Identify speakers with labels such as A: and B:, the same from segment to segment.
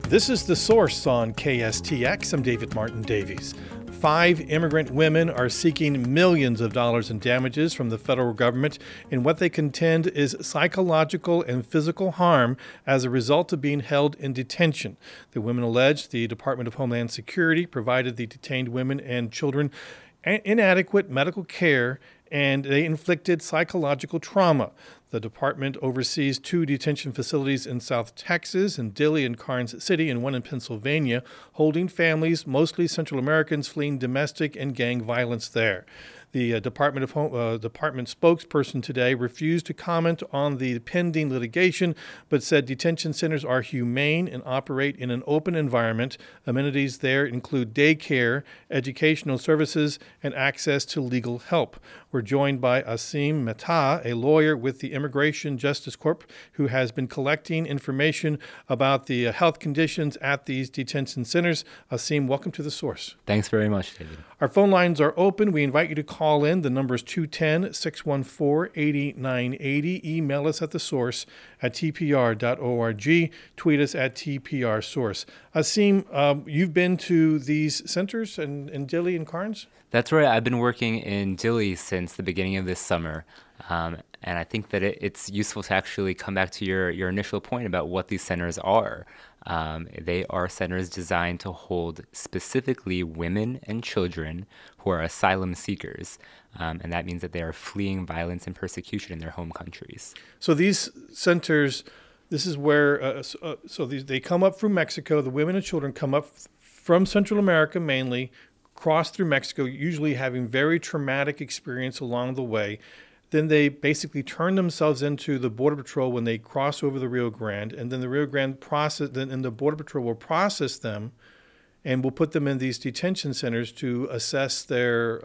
A: This is The Source on KSTX. I'm David Martin Davies. 5 immigrant women are seeking millions of dollars in damages from the federal government in what they contend is psychological and physical harm as a result of being held in detention. The women allege the Department of Homeland Security provided the detained women and children inadequate medical care, and they inflicted psychological trauma. The department oversees 2 detention facilities in South Texas, in Dilley and Karnes City, and 1 in Pennsylvania, holding families, mostly Central Americans, fleeing domestic and gang violence there. The department spokesperson today refused to comment on the pending litigation, but said detention centers are humane and operate in an open environment. Amenities there include daycare, educational services, and access to legal help. We're joined by Asim Mehta, a lawyer with the Immigration Justice Corp, who has been collecting information about the health conditions at these detention centers. Asim, welcome to The Source.
B: Thanks very much, David.
A: Our phone lines are open. We invite you to call in. The number is 210-614-8980. Email us at thesource@tpr.org. Tweet us at tprsource. Asim, you've been to these centers in Dilley and Karnes?
B: That's right. I've been working in Dilley since the beginning of this summer. And I think that it's useful to actually come back to your initial point about what these centers are. They are centers designed to hold specifically women and children who are asylum seekers. And that means that they are fleeing violence and persecution in their home countries.
A: So these centers, this is where, they come up from Mexico. The women and children come up from Central America mainly, cross through Mexico, usually having very traumatic experience along the way. Then they basically turn themselves into the Border Patrol when they cross over the Rio Grande, and then the Rio Grande the Border Patrol will process them and will put them in these detention centers to assess their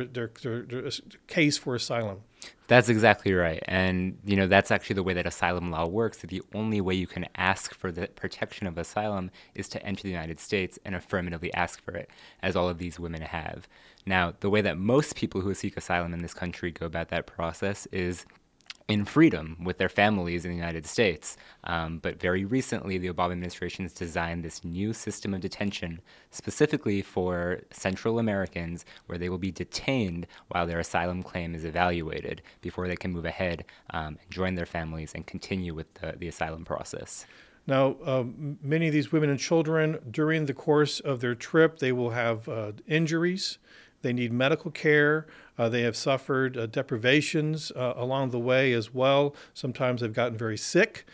A: case for asylum.
B: That's exactly right. And, that's actually the way that asylum law works. The only way you can ask for the protection of asylum is to enter the United States and affirmatively ask for it, as all of these women have. Now, the way that most people who seek asylum in this country go about that process is in freedom with their families in the United States. But very recently, the Obama administration has designed this new system of detention specifically for Central Americans, where they will be detained while their asylum claim is evaluated before they can move ahead and join their families and continue with the asylum process.
A: Now, many of these women and children, during the course of their trip, they will have injuries. They need medical care. They have suffered deprivations along the way as well. Sometimes they've gotten very sick,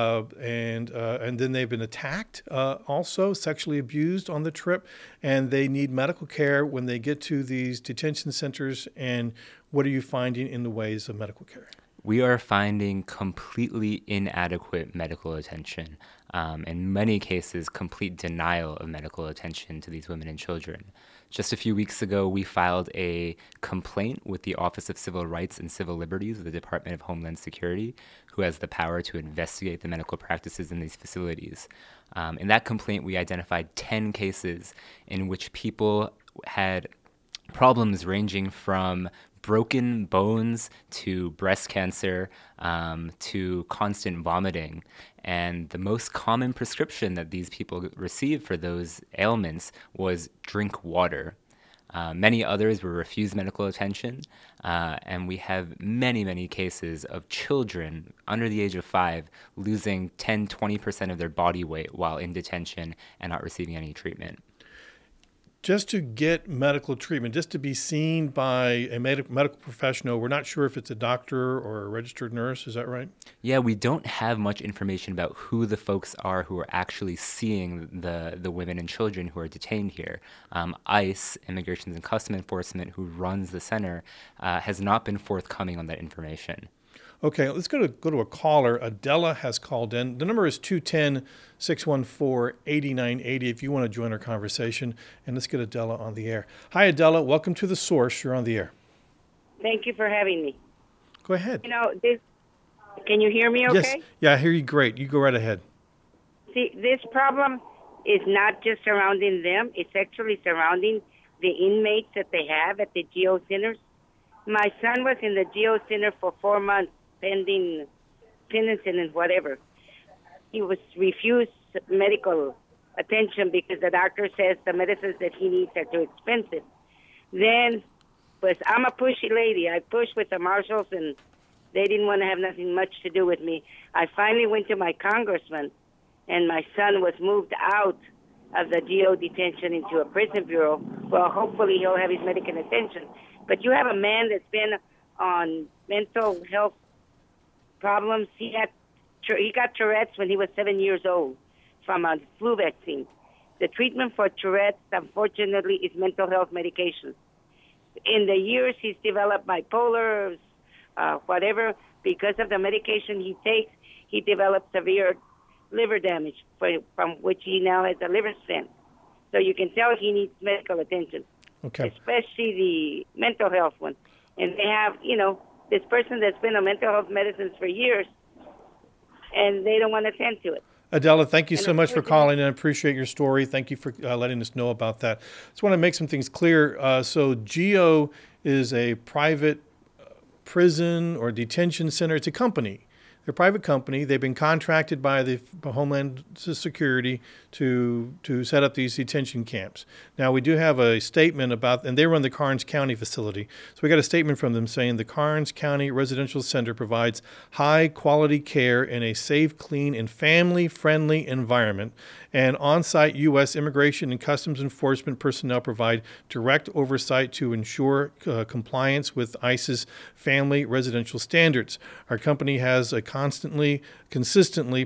A: and then they've been attacked, also sexually abused on the trip, and they need medical care when they get to these detention centers. And what are you finding in the ways of medical care?
B: We are finding completely inadequate medical attention. In many cases, complete denial of medical attention to these women and children. Just a few weeks ago, we filed a complaint with the Office of Civil Rights and Civil Liberties of the Department of Homeland Security, who has the power to investigate the medical practices in these facilities. In that complaint, we identified 10 cases in which people had problems ranging from broken bones to breast cancer to constant vomiting. And the most common prescription that these people received for those ailments was drink water. Many others were refused medical attention, and we have many, many cases of children under the age of 5 losing 10-20% of their body weight while in detention and not receiving any treatment.
A: Just to get medical treatment, just to be seen by a medical professional, we're not sure if it's a doctor or a registered nurse. Is that right?
B: Yeah, we don't have much information about who the folks are who are actually seeing the women and children who are detained here. ICE, Immigration and Customs Enforcement, who runs the center, has not been forthcoming on that information.
A: Okay, let's go to a caller. Adela has called in. The number is 210-614-8980 if you want to join our conversation. And let's get Adela on the air. Hi, Adela. Welcome to The Source. You're on the air.
C: Thank you for having me.
A: Go ahead.
C: Can you hear me okay?
A: Yes. Yeah, I hear you great. You go right ahead.
C: See, this problem is not just surrounding them. It's actually surrounding the inmates that they have at the GO centers. My son was in the GO center for 4 months pending sentencing and whatever. He was refused medical attention because the doctor says the medicines that he needs are too expensive. Then, pues, I'm a pushy lady. I pushed with the marshals, and they didn't want to have nothing much to do with me. I finally went to my congressman, and my son was moved out of the GO detention into a prison bureau. Well, hopefully he'll have his medical attention. But you have a man that's been on mental health problems. He got Tourette's when he was 7 years old from a flu vaccine. The treatment for Tourette's, unfortunately, is mental health medication. In the years, he's developed bipolar, whatever. Because of the medication he takes, he developed severe liver damage, from which he now has a liver stent. So you can tell he needs medical attention, especially the mental health one. And they have, this person that's been on mental health medicines for years, and they don't want to attend to it.
A: Adela, thank you so much for calling, and I appreciate your story. Thank you for letting us know about that. Just want to make some things clear. So GO is a private prison or detention center. It's a company. They're a private company. They've been contracted by the Homeland Security to set up these detention camps. Now, we do have a statement about, and they run the Karnes County facility. So we got a statement from them saying the Karnes County Residential Center provides high-quality care in a safe, clean, and family-friendly environment. And on-site U.S. Immigration and Customs Enforcement personnel provide direct oversight to ensure compliance with ICE's family residential standards. Our company has consistently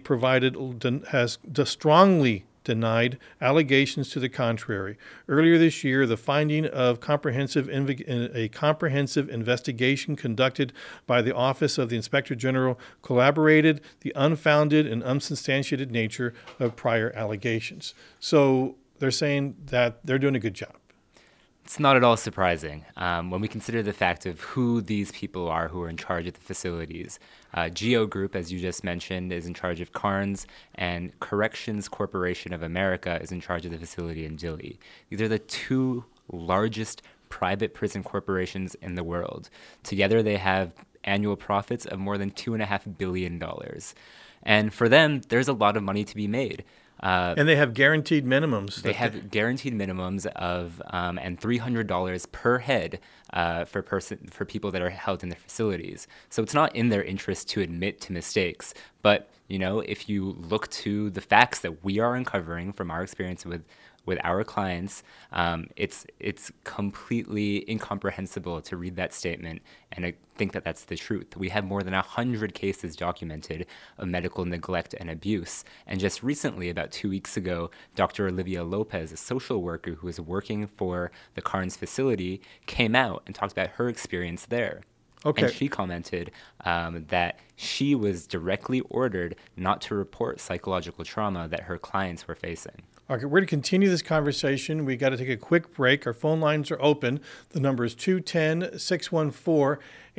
A: strongly denied allegations to the contrary. Earlier this year, the finding of a comprehensive investigation conducted by the Office of the Inspector General corroborated the unfounded and unsubstantiated nature of prior allegations. So they're saying that they're doing a good job.
B: It's not at all surprising when we consider the fact of who these people are who are in charge of the facilities. GO Group, as you just mentioned, is in charge of Karnes, and Corrections Corporation of America is in charge of the facility in Dilley. These are the two largest private prison corporations in the world. Together, they have annual profits of more than $2.5 billion. And for them, there's a lot of money to be made.
A: And they have guaranteed minimums.
B: They have guaranteed minimums of and $300 per head for people that are held in their facilities. So it's not in their interest to admit to mistakes. But if you look to the facts that we are uncovering from our experience with our clients, it's completely incomprehensible to read that statement and I think that that's the truth. We have more than 100 cases documented of medical neglect and abuse. And just recently, about 2 weeks ago, Dr. Olivia Lopez, a social worker who was working for the Karnes facility, came out and talked about her experience there. Okay. And she commented that she was directly ordered not to report psychological trauma that her clients were facing.
A: Okay, we're going to continue this conversation. We got to take a quick break. Our phone lines are open. The number is 210-614-8980,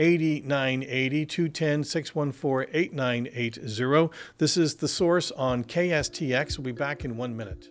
A: 210-614-8980. This is The Source on KSTX. We'll be back in 1 minute.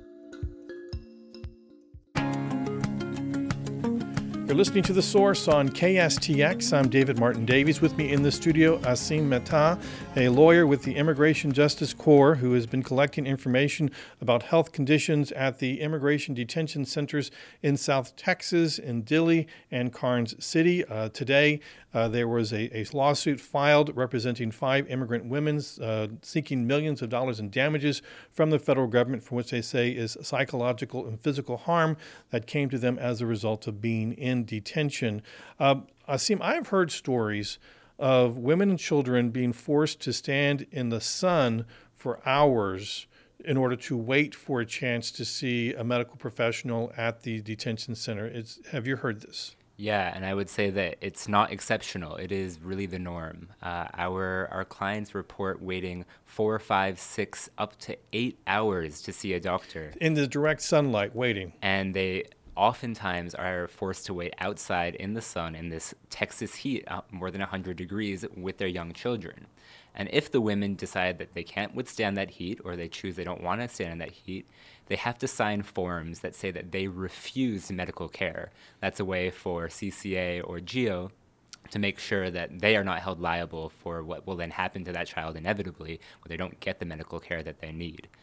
A: You're listening to The Source on KSTX. I'm David Martin Davies. With me in the studio, Asim Mehta, a lawyer with the Immigration Justice Corps who has been collecting information about health conditions at the immigration detention centers in South Texas, in Dilley and Karnes City. Today, there was a lawsuit filed representing 5 immigrant women seeking millions of dollars in damages from the federal government for which they say is psychological and physical harm that came to them as a result of being in detention. Asim, I've heard stories of women and children being forced to stand in the sun for hours in order to wait for a chance to see a medical professional at the detention center. Have you heard this?
B: Yeah, and I would say that it's not exceptional. It is really the norm. Our clients report waiting 4, 5, 6, up to 8 hours to see a doctor.
A: In the direct sunlight, waiting.
B: And they oftentimes are forced to wait outside in the sun in this Texas heat, more than 100 degrees, with their young children. And if the women decide that they can't withstand that heat, or they choose they don't want to stand in that heat, they have to sign forms that say that they refuse medical care. That's a way for CCA or GO to make sure that they are not held liable for what will then happen to that child inevitably when they don't get the medical care that they need.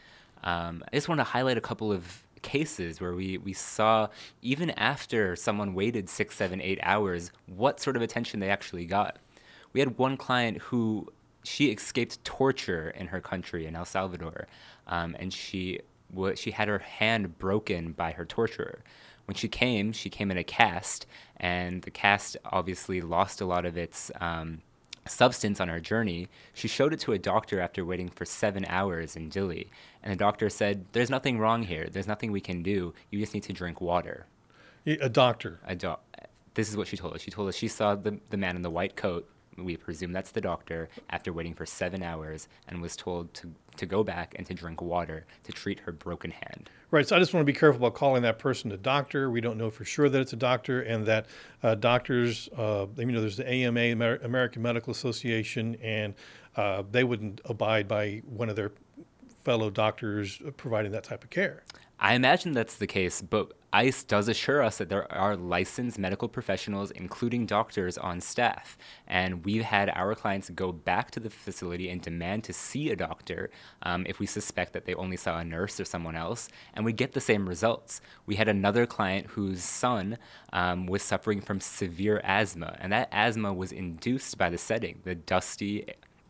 B: I just want to highlight a couple of cases where we saw, even after someone waited 6, 7, 8 hours, what sort of attention they actually got. We had one client who she escaped torture in her country, in El Salvador, and she had her hand broken by her torturer. When she came in a cast, and the cast obviously lost a lot of its substance on her journey. She showed it to a doctor after waiting for 7 hours in Dili, and the doctor said, "There's nothing wrong here. There's nothing we can do. You just need to drink water."
A: A doctor.
B: This is what she told us. She told us she saw the man in the white coat. We presume that's the doctor, after waiting for 7 hours, and was told to go back and to drink water to treat her broken hand.
A: Right. So I just want to be careful about calling that person a doctor. We don't know for sure that it's a doctor, and that doctors, there's the AMA, American Medical Association, and they wouldn't abide by one of their fellow doctors providing that type of care.
B: I imagine that's the case, but ICE does assure us that there are licensed medical professionals, including doctors, on staff. And we've had our clients go back to the facility and demand to see a doctor if we suspect that they only saw a nurse or someone else, and we get the same results. We had another client whose son was suffering from severe asthma, and that asthma was induced by the setting, the dusty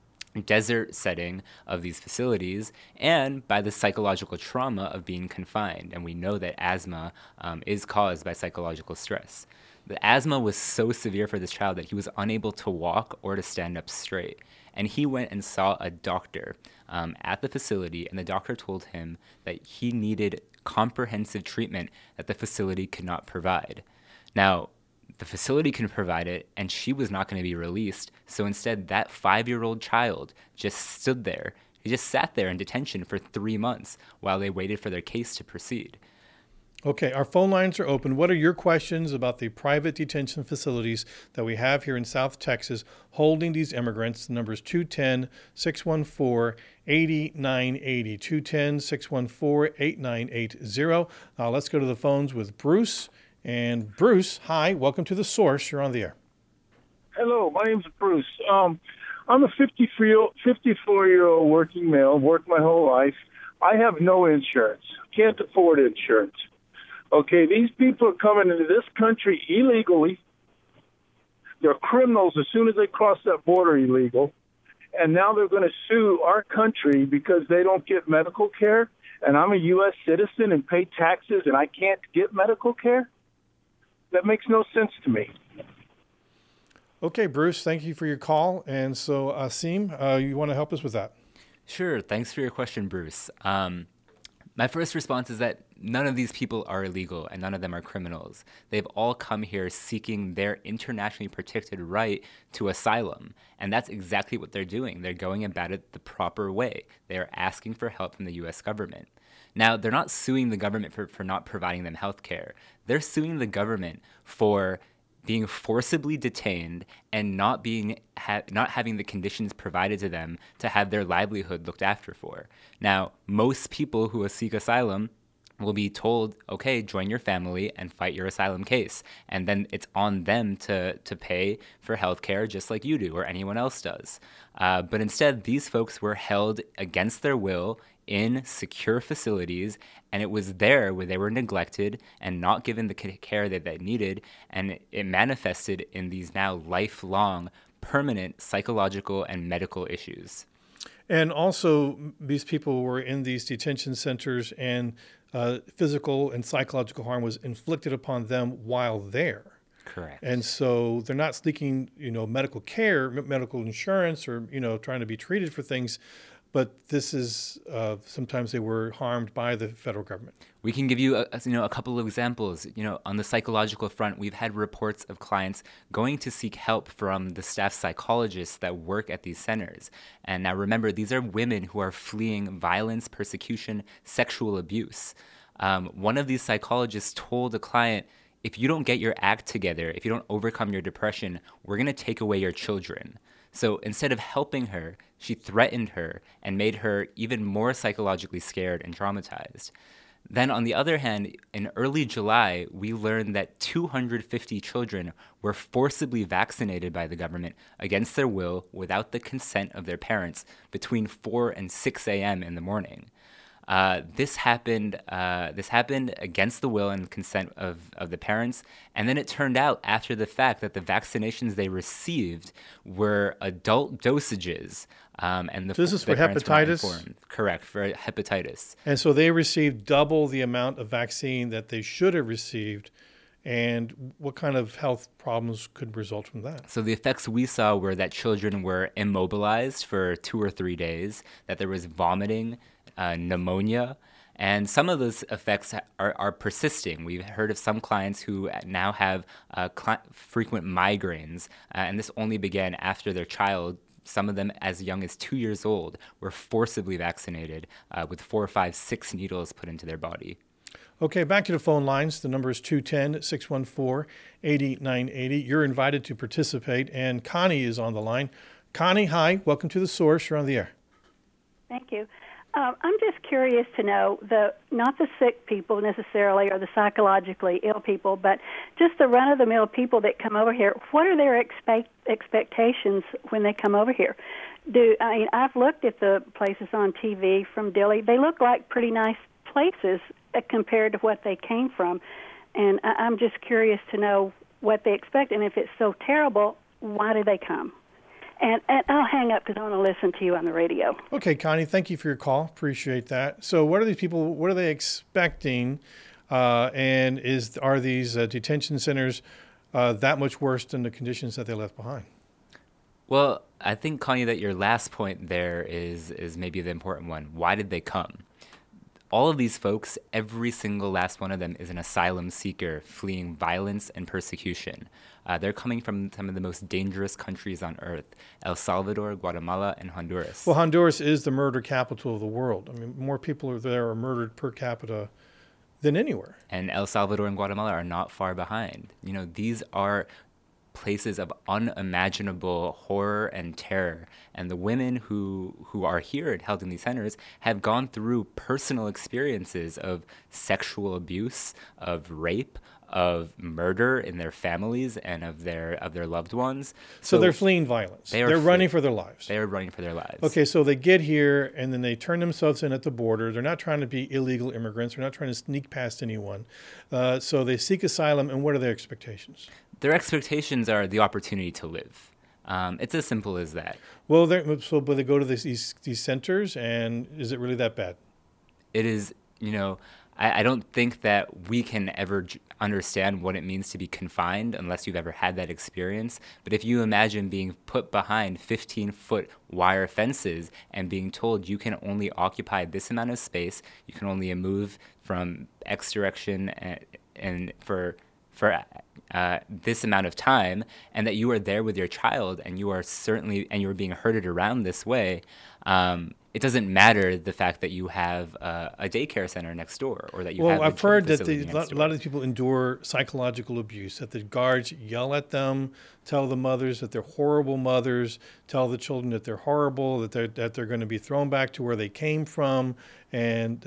B: desert setting of these facilities, and by the psychological trauma of being confined. And we know that asthma is caused by psychological stress. The asthma was so severe for this child that he was unable to walk or to stand up straight. And he went and saw a doctor at the facility, and the doctor told him that he needed comprehensive treatment that the facility could not provide. Now, the facility can provide it, and she was not going to be released. So instead, that 5-year-old child just stood there. He just sat there in detention for 3 months while they waited for their case to proceed.
A: Okay, our phone lines are open. What are your questions about the private detention facilities that we have here in South Texas holding these immigrants? The number is 210-614-8980, 210-614-8980. Let's go to the phones with Bruce. And Bruce, hi, welcome to The Source. You're on the air.
D: Hello, my name's Bruce. I'm a 54-year-old working male, worked my whole life. I have no insurance, can't afford insurance. Okay, these people are coming into this country illegally. They're criminals as soon as they cross that border illegal. And now they're going to sue our country because they don't get medical care. And I'm a U.S. citizen and pay taxes and I can't get medical care? That makes no sense to me.
A: Okay, Bruce, thank you for your call. And so, Asim, you want to help us with that?
B: Sure. Thanks for your question, Bruce. My first response is that none of these people are illegal and none of them are criminals. They've all come here seeking their internationally protected right to asylum. And that's exactly what they're doing. They're going about it the proper way. They're asking for help from the U.S. government. Now, they're not suing the government for not providing them health care. They're suing the government for being forcibly detained and not having the conditions provided to them to have their livelihood looked after for. Now, most people who seek asylum will be told, okay, join your family and fight your asylum case. And then it's on them to pay for health care just like you do or anyone else does. But instead, these folks were held against their will in secure facilities, and it was there where they were neglected and not given the care that they needed, and it manifested in these now lifelong, permanent psychological and medical issues.
A: And also, these people were in these detention centers, and physical and psychological harm was inflicted upon them while there.
B: Correct.
A: And so they're not seeking, medical care, medical insurance, or, trying to be treated for things. But this is sometimes they were harmed by the federal government.
B: We can give you a couple of examples. On the psychological front, we've had reports of clients going to seek help from the staff psychologists that work at these centers. And now remember, these are women who are fleeing violence, persecution, sexual abuse. One of these psychologists told a client, if you don't get your act together, if you don't overcome your depression, we're going to take away your children. So instead of helping her, she threatened her and made her even more psychologically scared and traumatized. Then on the other hand, in early July, we learned that 250 children were forcibly vaccinated by the government against their will without the consent of their parents between 4 and 6 a.m. in the morning. This happened. This happened against the will and consent of the parents, and then it turned out after the fact that the vaccinations they received were adult dosages. And
A: this is for hepatitis?
B: Correct, for hepatitis.
A: And so they received double the amount of vaccine that they should have received. And what kind of health problems could result from that?
B: So the effects we saw were that children were immobilized for 2 or 3 days, that there was vomiting, pneumonia, and some of those effects are persisting. We've heard of some clients who now have frequent migraines, and this only began after their child, some of them as young as 2 years old, were forcibly vaccinated with 4, 5, 6 needles put into their body.
A: Okay, back to the phone lines. The number is 210-614-8980. You're invited to participate, and Connie is on the line. Connie, hi. Welcome to The Source. You're on the air.
E: Thank you. I'm just curious to know, not the sick people necessarily or the psychologically ill people, but just the run-of-the-mill people that come over here. What are their expectations when they come over here? I've looked at the places on TV from Dilley. They look like pretty nice places compared to what they came from. And I'm just curious to know what they expect. And if it's so terrible, why do they come? And I'll hang up because I want to listen to you on the radio.
A: Okay, Connie, thank you for your call. Appreciate that. So what are these people, what are they expecting? And are these detention centers that much worse than the conditions that they left behind?
B: Well, I think, Connie, that your last point there is maybe the important one. Why did they come? All of these folks, every single last one of them is an asylum seeker fleeing violence and persecution. They're coming from some of the most dangerous countries on earth, El Salvador, Guatemala, and Honduras.
A: Well, Honduras is the murder capital of the world. I mean, more people are murdered per capita than anywhere.
B: And El Salvador and Guatemala are not far behind. You know, these are places of unimaginable horror and terror. And the women who are here and held in these centers have gone through personal experiences of sexual abuse, of rape, of murder in their families and of their loved ones.
A: So they're fleeing violence. They're running for their lives.
B: They are running for their lives.
A: Okay, so they get here and then they turn themselves in at the border. They're not trying to be illegal immigrants. They're not trying to sneak past anyone. So they seek asylum, and what are their expectations?
B: Their expectations are the opportunity to live. It's as simple as that.
A: Well, but they go to these centers, and is it really that bad?
B: It is, I don't think that we can ever understand what it means to be confined unless you've ever had that experience. But if you imagine being put behind 15-foot wire fences and being told you can only occupy this amount of space, you can only move from X direction and for this amount of time, and that you are there with your child and you are being herded around this way, it doesn't matter the fact that you have a daycare center next door or that you have.
A: Well, I've heard that a lot of these people endure psychological abuse, that the guards yell at them, tell the mothers that they're horrible mothers, tell the children that they're horrible, that they're going to be thrown back to where they came from, and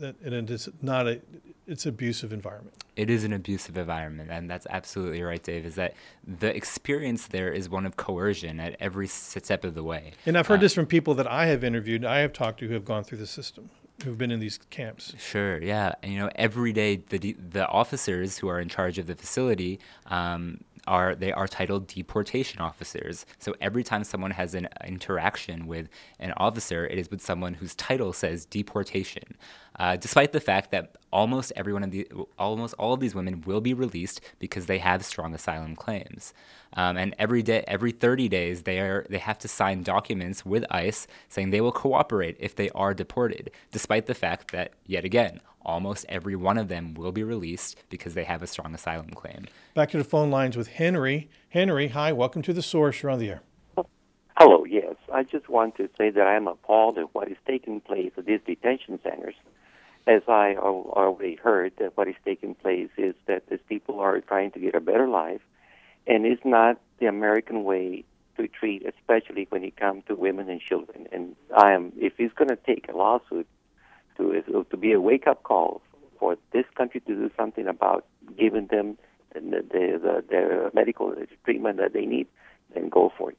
A: it's an abusive environment.
B: It is an abusive environment, and that's absolutely right, Dave, is that the experience there is one of coercion at every step of the way.
A: And I've heard this from people that I have interviewed, I have talked to who have gone through the system, who've been in these camps.
B: Sure, yeah. And, every day the officers who are in charge of the facility are titled deportation officers. So every time someone has an interaction with an officer, it is with someone whose title says deportation. Despite the fact that almost all of these women will be released because they have strong asylum claims. And every 30 days, they have to sign documents with ICE saying they will cooperate if they are deported, despite the fact that, yet again, almost every one of them will be released because they have a strong asylum claim.
A: Back to the phone lines with Henry. Henry, hi, welcome to The Source. You're on the air.
F: Hello, yes. I just want to say that I am appalled at what is taking place at these detention centers. As I already heard, that what is taking place is that these people are trying to get a better life, and it's not the American way to treat, especially when it comes to women and children. And if it's going to take a lawsuit to be a wake-up call for this country to do something about giving them the medical treatment that they need, then go for it.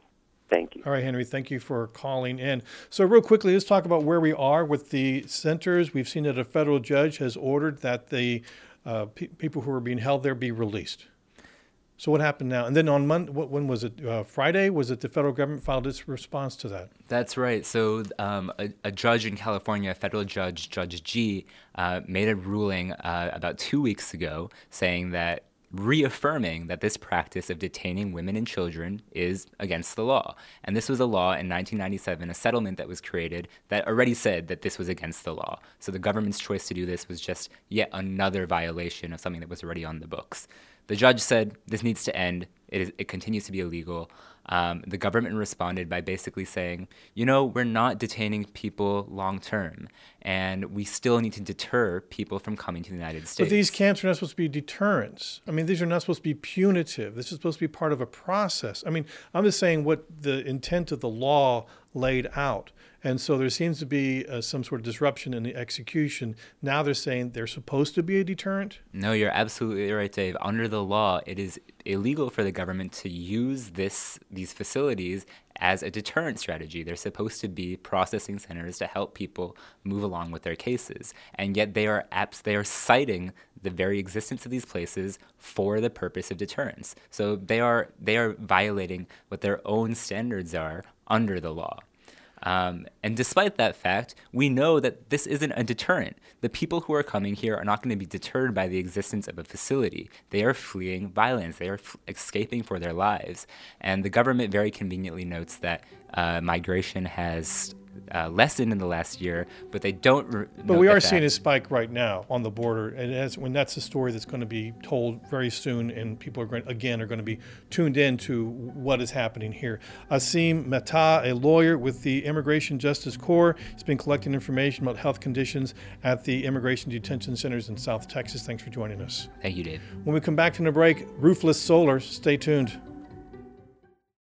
F: Thank you.
A: All right, Henry, thank you for calling in. So real quickly, let's talk about where we are with the centers. We've seen that a federal judge has ordered that the people who are being held there be released. So what happened now? And then on Monday, when was it? Friday? Was it the federal government filed its response to that?
B: That's right. So a judge in California, a federal judge, Judge G, made a ruling about 2 weeks ago saying that reaffirming that this practice of detaining women and children is against the law. And this was a law in 1997, a settlement that was created that already said that this was against the law. So the government's choice to do this was just yet another violation of something that was already on the books. The judge said this needs to end. It continues to be illegal. The government responded by basically saying, we're not detaining people long term, and we still need to deter people from coming to the United States.
A: But these camps are not supposed to be deterrents. I mean, these are not supposed to be punitive. This is supposed to be part of a process. I mean, I'm just saying what the intent of the law laid out. And so there seems to be some sort of disruption in the execution. Now they're saying they're supposed to be a deterrent?
B: No, you're absolutely right, Dave. Under the law, it is illegal for the government to use these facilities as a deterrent strategy. They're supposed to be processing centers to help people move along with their cases. And yet they are citing the very existence of these places for the purpose of deterrence. So they are violating what their own standards are under the law. And despite that fact, we know that this isn't a deterrent. The people who are coming here are not going to be deterred by the existence of a facility. They are fleeing violence. They are escaping for their lives. And the government very conveniently notes that migration has lessened in the last year, but they don't.
A: But we are seeing a spike right now on the border, and that's a story that's going to be told very soon, and people are going to be tuned in to what is happening here. Asim Mehta, a lawyer with the Immigration Justice Corps, has been collecting information about health conditions at the immigration detention centers in South Texas. Thanks for joining us.
B: Thank you, Dave.
A: When we come back from the break, Roofless Solar. Stay tuned.